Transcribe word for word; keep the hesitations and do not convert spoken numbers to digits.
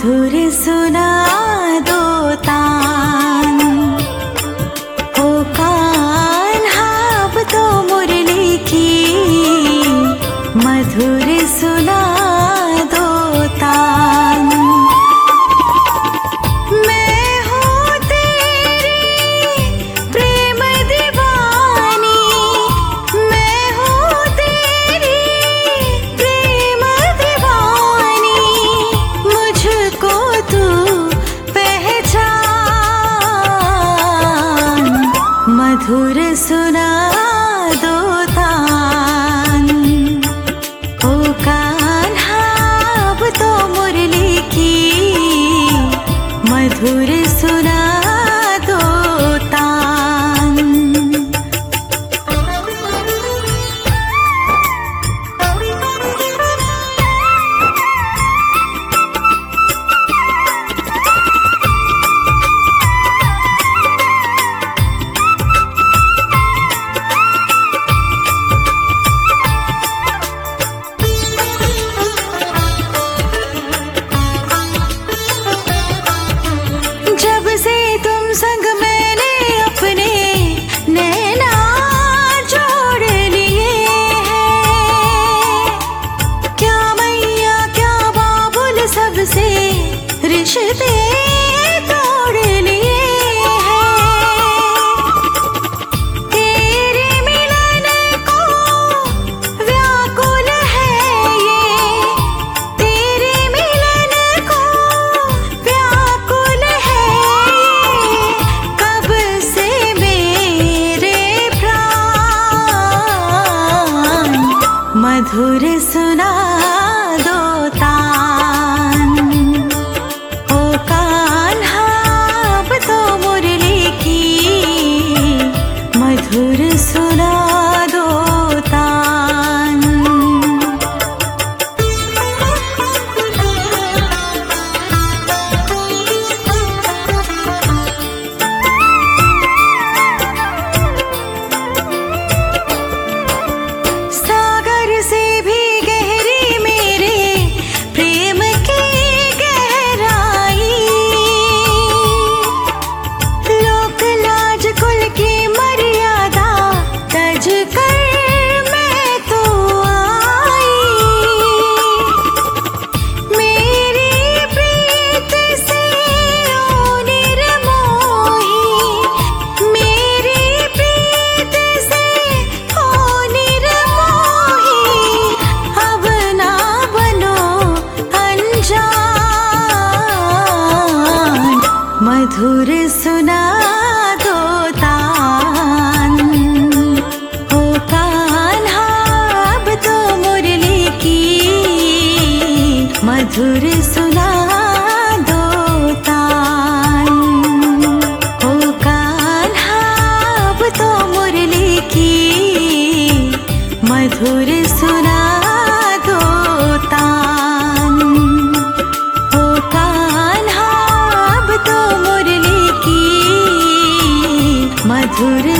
मधुर सुना दो तान। ओ कान्हा अब तो मुरली की मधुर सुना दो तान। मैं हूँ तेरी प्रेम दीवानी, मैं हूँ तेरी प्रेम दीवानी, मुझको तू पहचान। मधुर सुना दो तान। ओ कान्हा अब तो मुरली की मधुर सुना दो तान। जब से तुम संग मैंने अपने नैना जोड़ लिए हैं, क्या मैया क्या बाबुल सबसे रिश्ते तोड़ लिए हैं। तेरे मिलन को व्याकुल है ये, तेरे मिलन को व्याकुल है ये, कब से मेरे प्राण। मधुर सुना दो तान। ओ कान्हा अब तो मुरली की मधुर सुना दो तान। सागर से भी गहरी मेरे प्रेम की गहराई, लोक लाज कुल की मर्यादा तज कर मैं तो आई। मेरी प्रीत से ओ निर्मोही, मेरी प्रीत से ओ निर्मोही, अब ना बनो अनजान। मधुर सुना दो तान। ओ कान्हा अब तो मुरली की मधुर सुना दो तान। ओ कान्हा अब तो मुरली की मधुर सुना दो तान। ओ कान्हा अब तो मुरली की मधुर